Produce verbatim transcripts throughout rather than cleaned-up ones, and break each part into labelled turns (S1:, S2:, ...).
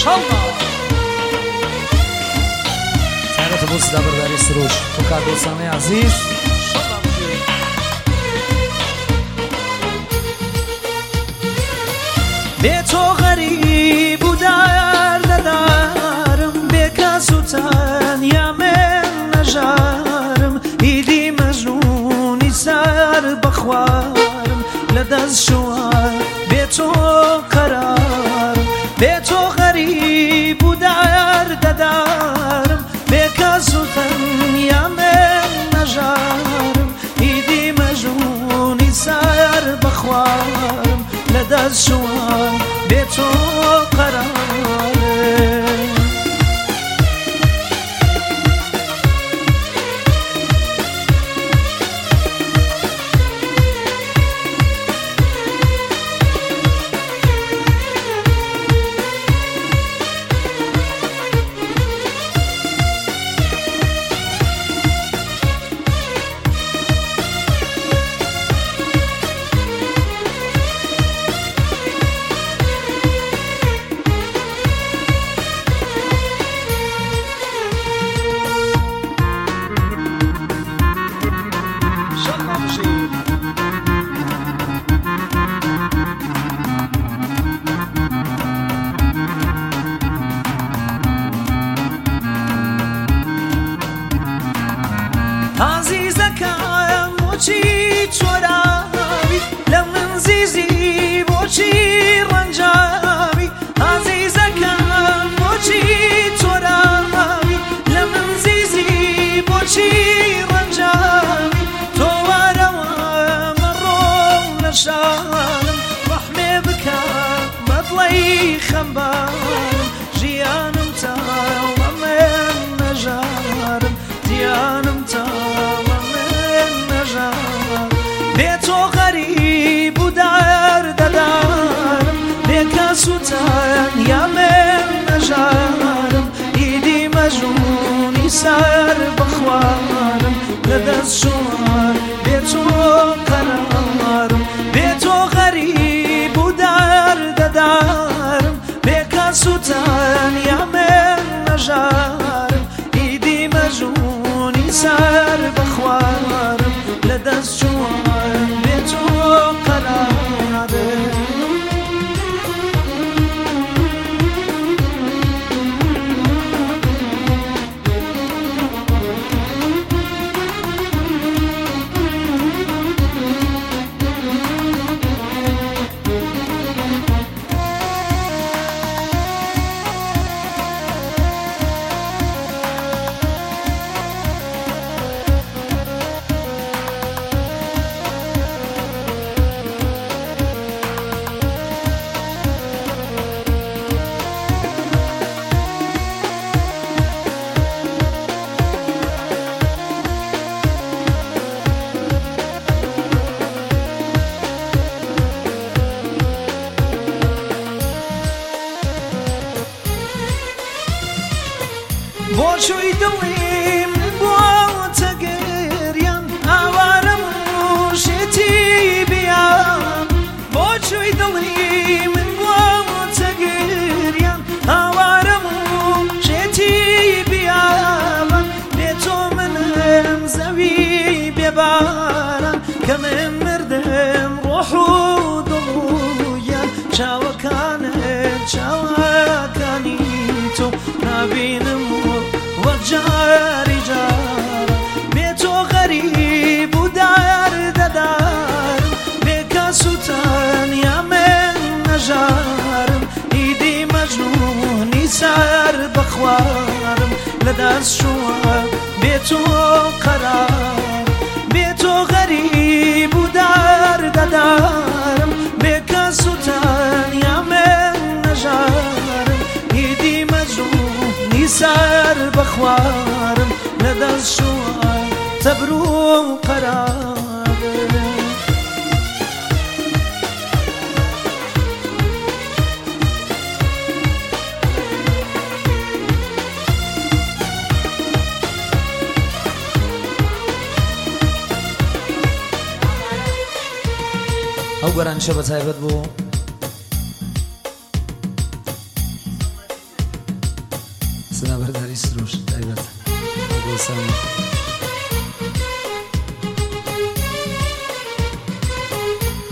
S1: انشالله تعرف بص دبر داری سروش فکر دوستانه عزیز انشالله بجوری به تو غریب و درد ندارم به کس و تنیا من نجارم ایدی مجنونی سر بخوارم لدز شوار به تو قرارم به تو غریب و درد ندارم به کس و تنیا من نجارم ایدی مجنونی سر بخوارم لدز شوار به تو قرارم عزیزەکەم بۆچی چۆراوی لە من زیزی بۆچی ڕەنجاوی عزیزەکەم بۆچی چۆراوی لە من زیزی بۆچی ڕەنجاوی تۆ وارەوە مەڕۆ لە شانم ڕەحمێ بکە بە دڵی خەمبارم ژیانم تاوە من نەژارم دیانم تاوە من نەژارم بێ تۆ غەریب و دەردەدارم بێ کەس و تەنیا من نەژارم ئیدی مەجنونی سەر بخوارم لەدەست شوار بێ تۆ قەرارم بێ تۆ غەریب و دەردەدارم بێ کەس و تەنیا من نەژارم ئیدی مەجنونی سەر بخوارم لەدەست شوار بێ تۆ قەرارم بۆ چووی دڵی من بۆتە گریان ئاوارەم و شێتی بیان بۆ چووی دڵی من بۆتە گریان ئاوارەم و شێتی بیان بێ تۆ منم زەوی بێباران کە من مردم ڕۆح و دڵویان چاوەکانت چاوەکانی تۆ نابینم وەک جاری جارە بێ تۆ غەریب و دەردەدارم بێ کەس و تەنیا من نەژارم ئیدی مەجنونی سەر بخوارم لەدەست شوار بێ تۆ قەرار بێ تۆ غەریب و دەردەدارم بێ کەس و تەنیا من نەژارم ئیدی مەجنونی سەر بخوارم لەدەست شوار تەبر و قەرارم ئەو گەرانشە بە تایبەت بوو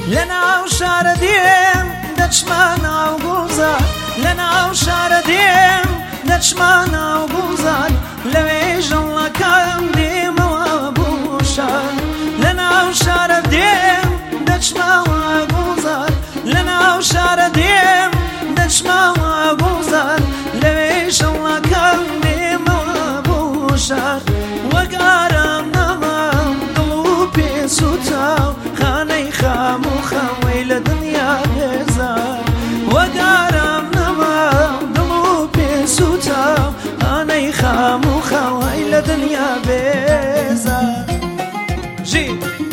S1: لناو شارە دێم دەچمە ناو گوزار لەناو شارە دێم دەچمە ناو گوزار لەوێ ژەڵەکەم دێمەوە بۆ شار لەناو شارە دێم دەچمەوە گوزار لەناو شارە دێم دەچمەوە گوزار لەوێ ژەڵەکەم دێمەوە بۆ شار وەک ئارام نەمام دڵ و پێسوتاو خانەی خام و خەوەی لە دنیا بێزار وەک ئارام نەمام دڵ و پێسوتاو خانەی خام و خەوەی لە دنیا بێزار ژی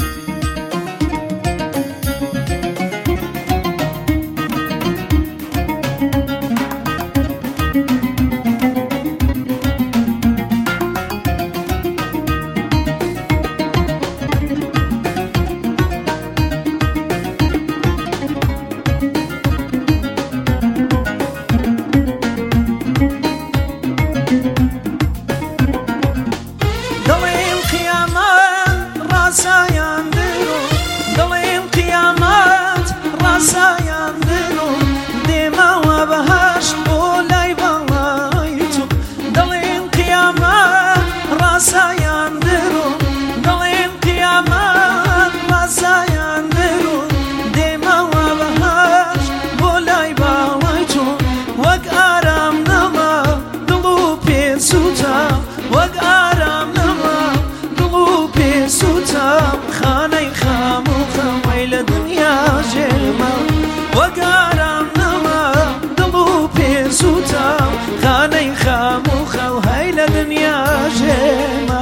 S1: دڵێم قیامەت ڕاستایاندن و دێمەوە بەهەشت بۆ لای بەڵای تۆ دڵێم قیامەت ڕاستایاندن و دڵێم قیامەت ڕاستایاندن و دێمەوە بەهەشت بۆ لای باوای تۆ وەک ئارام نەما دڵ و پێسووتە وەک ئارام نەما دڵ و پێسووتە خانەی خام و خەوەی لە دنیا ژێرمە وەک ئارام نەما دڵ و پێسووتە خانەی خام و خەوەی لە دنیا ژێرمە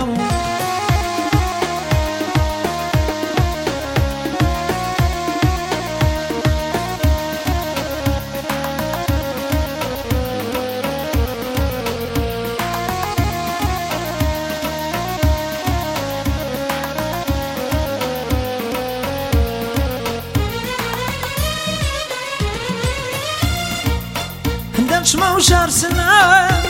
S1: دەچمە و شار سنە